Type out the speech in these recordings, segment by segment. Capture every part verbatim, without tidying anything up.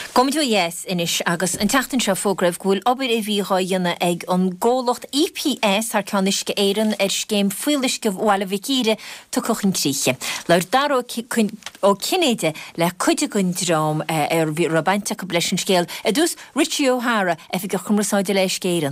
Comú yes inis agus an teachtain seo fógrah ghfuil obair a bhíá dhéanana ag an ggólacht E P S ar canisce éireann ar scéim fuilisce bhhaile bhicíre tu cochan tríe. Leir dar ó cinnéide le chuide gon drám ar bhí rabainte go leis an scéal a dús Richie O'Hara a bhí go chumrasáide leis céireann.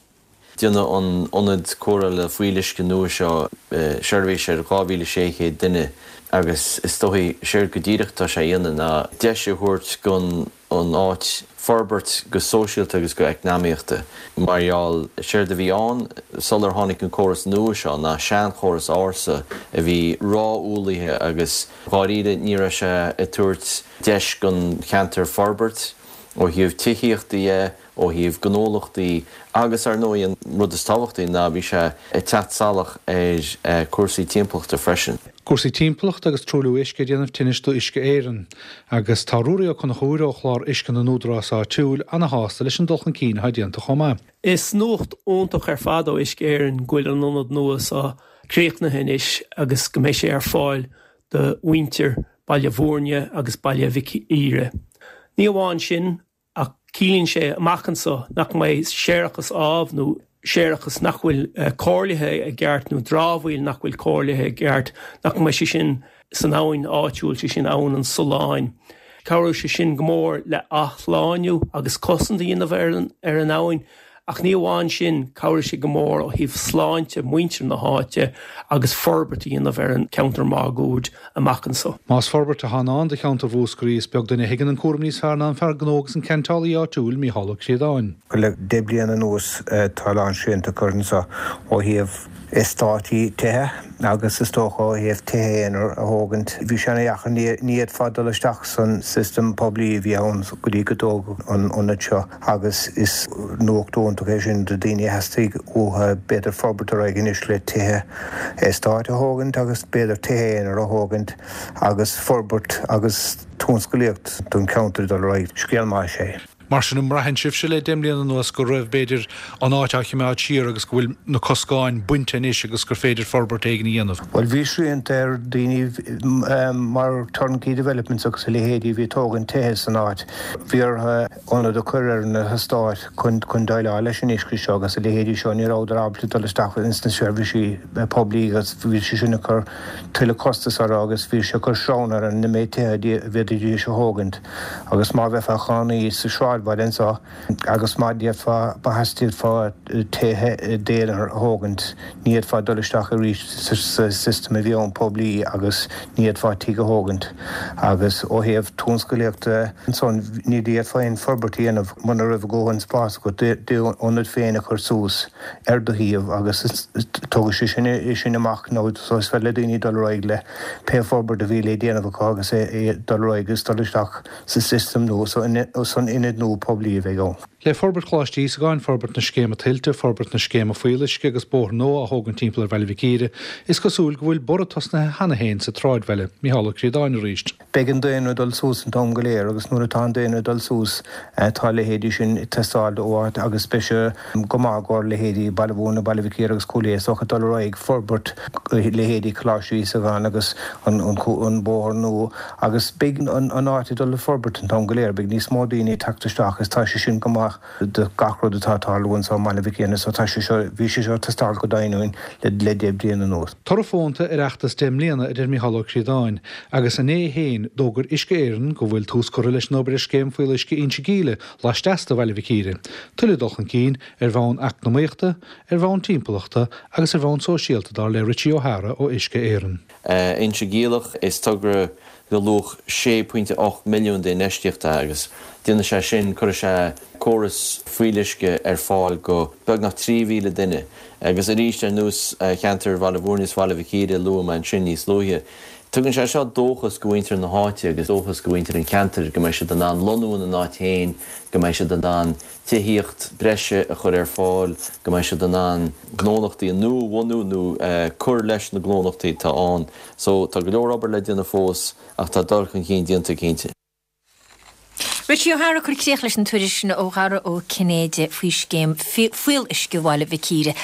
Dianna an onad córa le fuilisce nua seo seirbhís ar gábhíle séché duine agus is tóí séir go díireachta sé dhéanana na deise thuirt gon an áit forbert go sóisialta agus go eicnáíochta. Mariaal séir de bhí an solar tháinig an córas nua seo na sean chóras ása a bhí ráúlaithe agus gáíide níra sé i tuairt deis gon cheantar forbert ó híomh tííochtaí ó híomh gnólachtaí agus ar nóí an rud is táhachtaí ná bhí sé i teat salach ar cuasaí timpeachta freisin. Cuasaí timpeacht agus trúlú isce déanamh tinistú isce éireann, agus tá rúraí chun chuúire ó chláir isce na núdrásá túúil ana hásta leis an dulchan cín haidíanta chomá. Is nócht óntaach ar fad ó isce éireann gúil an nonad nuas á créachna inis agus go mééis sé ar fáil de winter bailile bhórne agus bailile bhicíre. Ní amháin sin ach cílíonn sé amachchansa nach mé séireachas ábh nó séireachas nach bhfuil uh, cóirlathe a gceart nó drábhfuil nach bhfuil cóirlathe a gceart nach mé sé sin san áin áitiúil sé sin ann an soláin. Cabhrú sé sin go mór le athláinniu agus cosanta dhéanamh ar an áin ach ní amháin sin cabhrú sé go mór ó híomh sláinte muintir na háite agus forbertí dhéanamh ar an counter mágúd amachchansa. Más forbert a hanán de counter bhúscarí beag duna higann an cuam níos fearna an fear gnógus an centálaí áitiúil mí hallach siad áin. Le débliana nús talán siúnta chuansa ó híomh Istáití tuthe agus is tócha híomh tuthe éonar a thógant. Bhí sena dheachan níiad fadal isteach san system poblí bhí ann go dtí go dóg an seo agus is nuachtónta é sin do daoine heastaigh ó beidir forbartar ag inis le tuthe Istáit a thógant agus beidir tuthe éonar a thógant agus forbart agus tónscoíocht don counter dal roiid scéal mai sé. Mar sin umrahan sibh se le déimlíanana nuas go raibh beidir an áiteach meáid siar agus go bhfuil na coscáin buinte níos agus gur féidir forbart éigna dhéanamh. Well, bhí sríoint ar daoine mar turnkey developments agus a lehéadí bhí tógan tuthe san áit. Bhí ar anad a chur ar na hastáit chun chun dáile leis an isci seo agus a lehéadí seo ní ráidir abla dul isteach instant service poblí agus bhí sé sinna chur tuile costas ar agus bhí sé chur seánar an na méid tuthe bheidir se thógant agus má bheith a chánaí sa sráid Valenza agus maidíad fá bahastíad fá tuthe déanaar thógant níiad fá dulisteach a rís system a bhíon poblí agus níiad fá tíige thógant agus ó thaobh túnscoíochta son níiad fáin forbartí anamh muna rah ggóhann spás go dúionad féin a chur sús ar do híomh agus tóga sé sinna sin amach nó sos fel le daoine dul roiig le pe forbart a bhí le déanamh agus é dul roiig gus dulisteach sa system nó son inad nó poblí a bheith gá. Le forbert chláistí sa gáin forbert na scéma tiltte, forbert na scéma fuilisce agus bór nó a thógan timpeall ar bheile bhicíre, is cosúil go bhfuil bortas na hana héin sa tráid bheile, mí hallach sé dáin ríist. Began daanú dul sús an tom go léir agus nuair atá daanú dul sús tá lehéadí sin testáil óhart agus speise go mágóir lehéadí bailbhúna baile bhicíre agus cóléas socha dul roiig forbert lehéadí chláistí sa gáin agus an bór nó agus began an áit dul forbert an tom go léir, beag níos mó daoine teachtasteach is tá sé sin go má de gachród atátáilún sa mála bhicéanna so tá sé seo bhí sé seo testáil go dainúin le le déobh bliana nóir. Tar fónta ar achtas déimlíana idir mí hallach sé dáin agus an é héin dógur isce éireann go bhfuil tús choir leis nóbar is céim fuil isce inse gíle leis teasta bheile bhicíre. Tuile dulchan cín ar bhain eacnamaíochta, ar bhain timpeallachta agus ar bhain sóisialta dá le Richie O'Hara ó isce éireann. Inse gílach is tugra go luch sé puinte och milliún de neisteachta agus. Díanana sé sin chuir sé córas fuilisce ar fáil go beag nach tríhíle duine agus a ríist ar nús cheantar bhaile bhórníos bhaile bhicíre luam an sin níos luithe. Tugann sé seo dóchas go bhaintear na háite agus dóchas go bhaintear an ceantar go mbeidh sé den an lonúin na náit héin, go mbeidh sé den an tííocht breise a chur ar fáil, go mbeidh sé den an gnólachtaí an nó bhhanú nó chur leis na gnólachtaí tá an. So tá go leor obair le déanana fós ach tá dulchan cín díanta cínte. Richie O'Hara chuir cléach leis an tuidir sin O'Hara ó Cinnéide faoi scéim fuil isce bhhaile bhicíre.